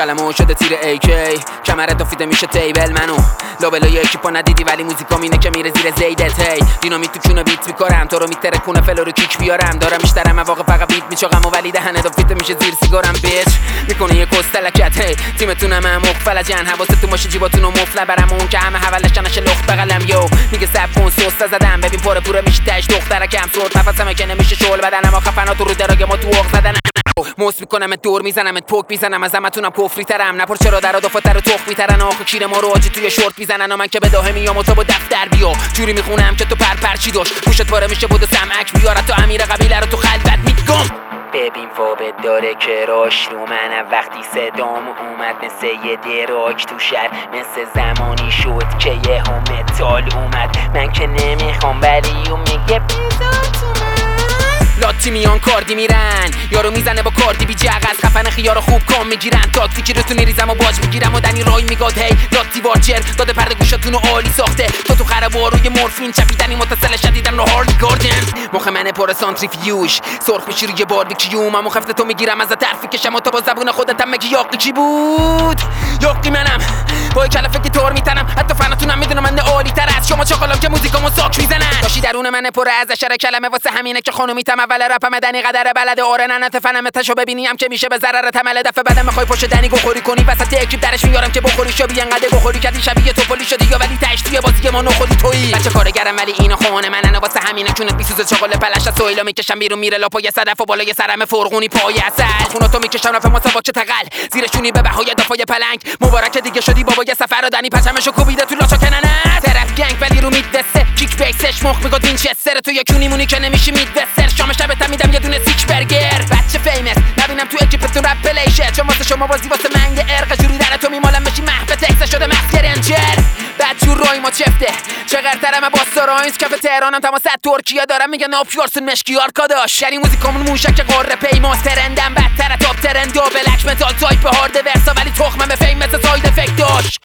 کلمه شده تیر AK کمرت دافیده میشه تیبل منو لابلا یکی پا ندیدی ولی موزیکام اینه که میره زیر زیدت هی دینامیت تو کونه بیت میکارم تو رو میترکونه فلو رو کیک بیارم دارم میشترم مواقع فقط بیت میچاقم و ولی دهنه دافیده میشه زیر سیگارم بیچ میکنه یه کستلکت هی تیمتونم هم مخفلجن حواستون باشه جیباتونو مفل برم اون که همه حولشنش لخت بغلم یو میگه سب کن سوسته زدم ببین پوره میشه تاش دخترکم صوت نفسم که نمیشه شول بدنم خفنا تو رو دراگ ما تو اوق زدن موس میکنم دور میزنم پوک میزنم از همتونم کفری ترم نپر چرا در دفاتر رو تخ میترن آخه کیر ما رو آجی توی شورت میزنن و من که به داه میام و تو با دفتر بیا جوری میخونم که تو پرچی داشت گوشت پاره میشه بود سمعک بیاره تو امیر قبیله رو تو خلوت میگم ببین فابت داره که راش رو منم وقتی صدام اومد مثل یه دراک تو شهر مثل زمانی شد که یه متال اومد من که نمیخوام ولی اون میگه بذار تو من لاتی میان کاردی میرن یارو میزنه با کاردی بی جغز خفن خیارو خوب کام میگیرن تاکتیکی رو تو نیریزم و باج میگیرم و دنی رای میگاد هی لاتی وارچر داده پرده گوشاتونو عالی ساخته تو خراباروی مورفین چپیدنی متصل شدیدن رو هارلی گاردن مخ من پر سانتریفیوژ سرخ میشی روی باربیکیو من خفته تو میگیرم از طرفی کشم و تو با زبون خودت هم میگی یاقی کی بود یاقی منم با کلافه که تور میتنم حتی فناتونم میدونم من عالی تر از شما چاقالام که موزیکامو ساک میزنن داشی درون من پر از اشاره کلمه واسه همینه که خانومیتم اول رپ مدنی قدر بلد آره ننت فنم تشو ببینیم که میشه به ضرر تمل دفعه بعدم میخوای پشت دنی گوخوری کنی وسط اکیپ درش میارم که بخوری شو بی انقدر بخوری کردی شبیه تو پلی شدی یا ولی تاش توی بازی ما نخوری تویی بچه کارگرم ولی اینو خونه منن واسه همینه چونت بیسوز چاقال پلش از سویلا میکشم بیرون میره لاپای صدف و بالای سرم فرغونی پای اصل خوناتو میکشم رفع مسابقه چه تقل زیرشونی به بهای دفای پلنگ مبارک دیگه شدی بابا یه سفر رو دنی پچمشو کوبیده تو لاچا کننه طرف گنگ ولی رو میدسه کیک بیسش مخ میگاد این چستر تو یکونی مونی که نمیشی میدسر شام شب میدم یه دونه سیک برگر بچه فیمس نبینم تو اکیپتون رپ پلیشه چون واسه شما بازی واسه من یه ارق جوری در تو میمالم بشی محبت اکس شده مخیر انجر بعد جور رای ما چفته چقدر ترم با ساراینز کف تهرانم تماس ترکیه دارم میگن آپیارسون مشکی آرکاداش شری موزیکامون موشک قاره پیماس ترندم بدتر تاپ ترند و بلک متال تایپ هارد ورسا ولی تخمم به فیم مثل ساید افکت داش